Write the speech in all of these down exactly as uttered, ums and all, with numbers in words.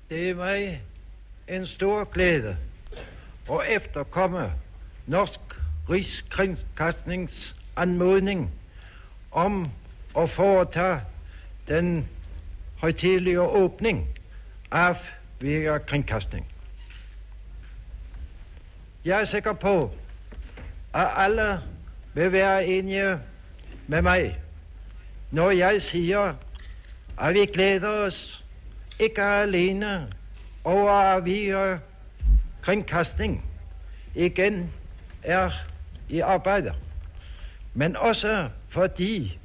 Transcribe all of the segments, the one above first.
Det er mig en stor glæde at efterkomme Norsk Rikskringkastnings anmodning om at foretage den højtidelige åbning af Vega Kringkasting. Jeg er sikker på, at alle vil være enige med mig, når jeg siger, at vi glæder os ikke alene over at Vega Kringkasting igen er i arbejde, men også fordi,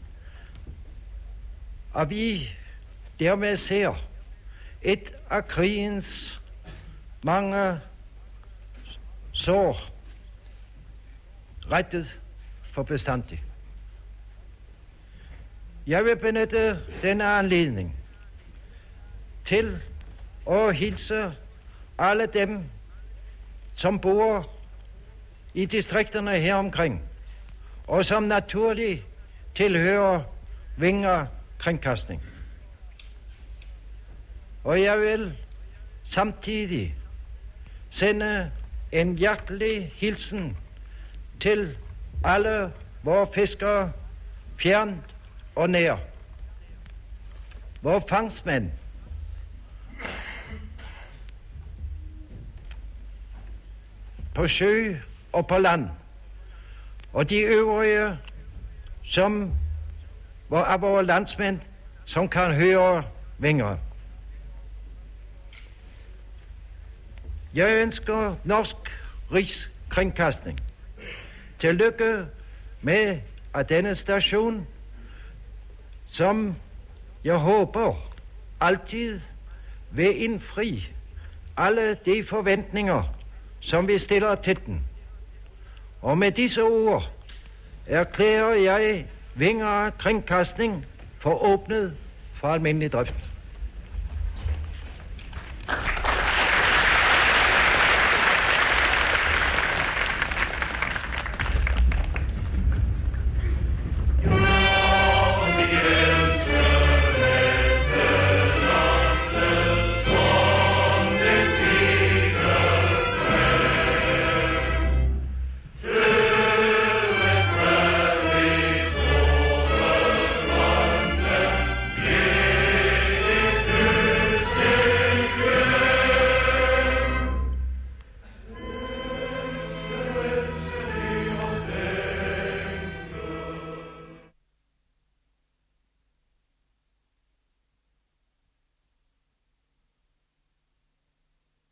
at vi dermed ser et af krigens mange sår rettet for bestandigt. Jeg vil benytte denne anledning til at hilse alle dem, som bor i distrikterne her omkring, og som naturligt tilhører Vega Kringkasting. Og jeg vil samtidig sende en hjertelig hilsen til alle vores fiskere, fjern og nær. Vores fangstmænd, på sø og på land, og de øvrige, som af vores landsmænd, som kan høre Vega. Jeg ønsker Norsk Rikskringkasting tillykke med at denne station, som jeg håber altid vil indfri alle de forventninger, som vi stiller til den. Og med disse ord erklærer jeg Vega Kringkasting for åbnet for almindelig drift.